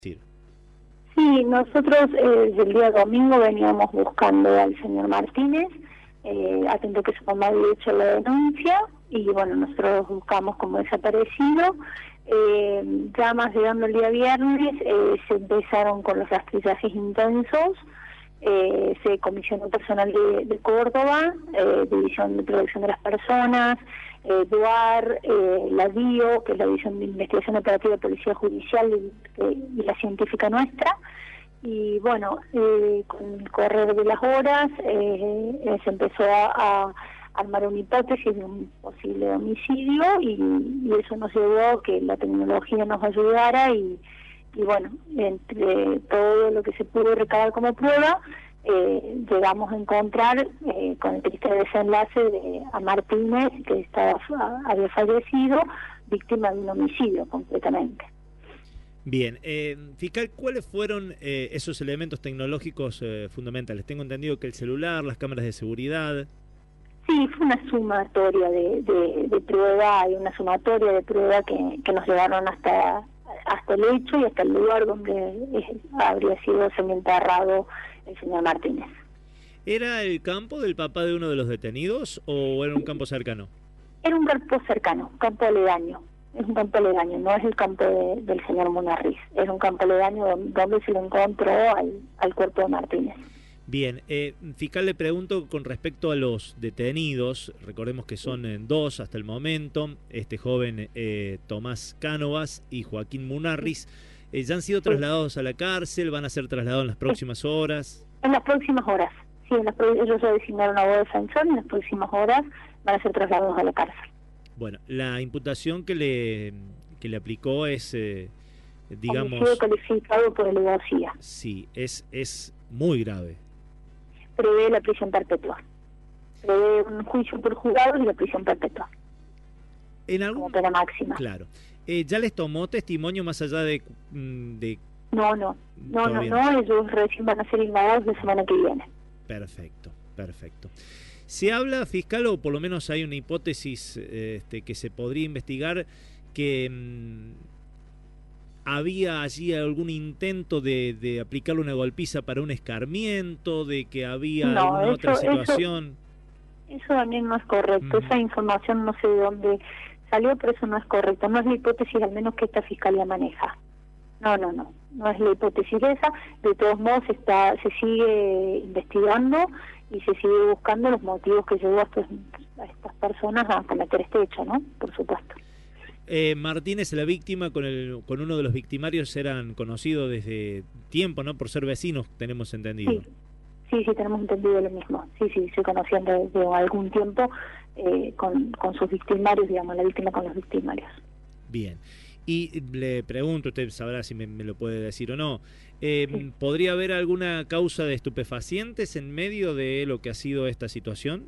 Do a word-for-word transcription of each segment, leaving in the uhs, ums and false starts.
Sí, Sí, nosotros eh, desde el día domingo veníamos buscando al señor Martínez, eh, atento que su mamá había hecho la denuncia, y bueno, nosotros buscamos como desaparecido. Eh, ya más llegando el día viernes eh, se empezaron con los rastrillajes intensos. Eh, se comisionó personal de, de Córdoba, eh, División de Protección de las Personas, eh, DUAR, eh, la DIO, que es la División de Investigación Operativa de Policía Judicial, y, eh, y la científica nuestra. Y bueno, eh, con el correr de las horas eh, eh, se empezó a, a armar una hipótesis de un posible homicidio, y, y eso nos llevó a que la tecnología nos ayudara, y y bueno, entre todo lo que se pudo recabar como prueba, eh, llegamos a encontrar eh, con el triste desenlace de a Martínez, que estaba había fallecido, víctima de un homicidio completamente. bien. Eh, fiscal, ¿cuáles fueron eh, esos elementos tecnológicos eh, fundamentales? Tengo entendido que el celular, las cámaras de seguridad... Sí, fue una sumatoria de, de, de prueba, y una sumatoria de prueba que, que nos llevaron hasta... hasta el hecho y hasta el lugar donde eh, habría sido semienterrado el señor Martínez. ¿Era el campo del papá de uno de los detenidos o era un campo cercano? Era un campo cercano, un campo aledaño. Es un campo aledaño, no es el campo de, del señor Munarriz. Es un campo aledaño donde, donde se lo encontró al, al cuerpo de Martínez. Bien, eh, fiscal, le pregunto con respecto a los detenidos. Recordemos que son eh, dos hasta el momento, este joven eh, Tomás Cánovas y Joaquín Munarriz. Eh, ¿Ya han sido trasladados a la cárcel? ¿Van a ser trasladados en las próximas horas? En las próximas horas, sí, en las, ellos ya designaron a abogado defensor, y en las próximas horas van a ser trasladados a la cárcel. Bueno, la imputación que le, que le aplicó es, eh, digamos... Homicidio calificado por alevosía. Sí, es, es muy grave. Prevé la prisión perpetua. Prevé un juicio por juzgados y la prisión perpetua. En algún... como pena máxima. Claro. Eh, ¿Ya les tomó testimonio más allá de...? de... No, no, no, no, no, ellos recién van a ser indagados la semana que viene. Perfecto, perfecto. Se habla, fiscal, o por lo menos hay una hipótesis este, que se podría investigar, que mmm, había allí algún intento de, de aplicarle una golpiza para un escarmiento, de que había no, alguna eso, otra situación. Eso, eso también no es correcto. Mm. Esa información no sé de dónde salió, pero eso no es correcto. No es la hipótesis, al menos, que esta fiscalía maneja. No, no, no. No es la hipótesis esa. De todos modos, está, se sigue investigando y se sigue buscando los motivos que llevó a, estos, a estas personas a cometer este hecho, ¿no? Por supuesto. Eh, Martínez, la víctima, con el con uno de los victimarios eran conocidos desde tiempo, ¿no? Por ser vecinos, tenemos entendido. Sí, sí, sí, tenemos entendido lo mismo. Sí, sí, se conocían desde algún tiempo eh, con, con sus victimarios, digamos, la víctima con los victimarios. Bien. Y le pregunto, usted sabrá si me, me lo puede decir o no, eh, sí. ¿podría haber alguna causa de estupefacientes en medio de lo que ha sido esta situación?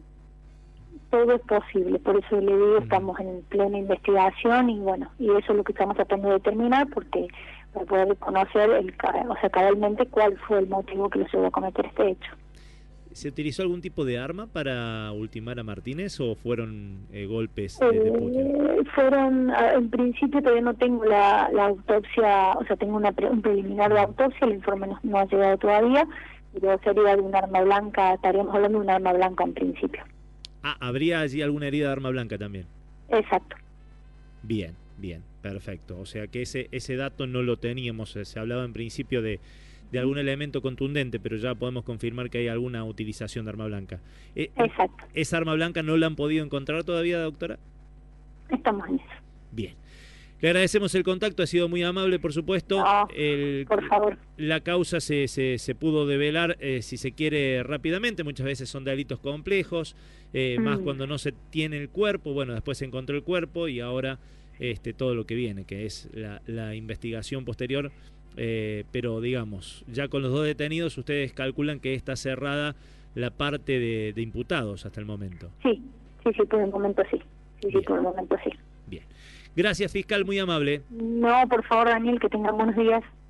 Todo es posible, por eso le digo, estamos en plena investigación, y bueno, y eso es lo que estamos tratando de determinar, porque para poder conocer el, o sea, cabalmente cuál fue el motivo que los llevó a cometer este hecho. ¿Se utilizó algún tipo de arma para ultimar a Martínez o fueron eh, golpes de, de puño? Eh, fueron, en principio todavía no tengo la, la autopsia, o sea, tengo una pre, un preliminar de autopsia, el informe no, no ha llegado todavía, pero sería de un arma blanca, estaríamos hablando de un arma blanca en principio. Ah, ¿habría allí alguna herida de arma blanca también? Exacto. Bien, bien, perfecto. O sea que ese ese dato no lo teníamos, se hablaba en principio de, de algún elemento contundente, pero ya podemos confirmar que hay alguna utilización de arma blanca. Eh, Exacto. ¿Esa arma blanca no la han podido encontrar todavía, doctora? Estamos en eso. Bien. Le agradecemos el contacto, ha sido muy amable, por supuesto. No, el, por favor. La causa se, se, se pudo develar, eh, si se quiere, rápidamente. Muchas veces son delitos complejos, eh, mm. más cuando no se tiene el cuerpo. Bueno, después se encontró el cuerpo y ahora este, todo lo que viene, que es la, la investigación posterior. Eh, pero, digamos, ya con los dos detenidos, ustedes calculan que está cerrada la parte de, de imputados hasta el momento. Sí, sí, sí, por el momento sí. Sí, sí, por el momento sí. Bien. Gracias, fiscal, muy amable. No, por favor, Daniel, que tengan buenos días.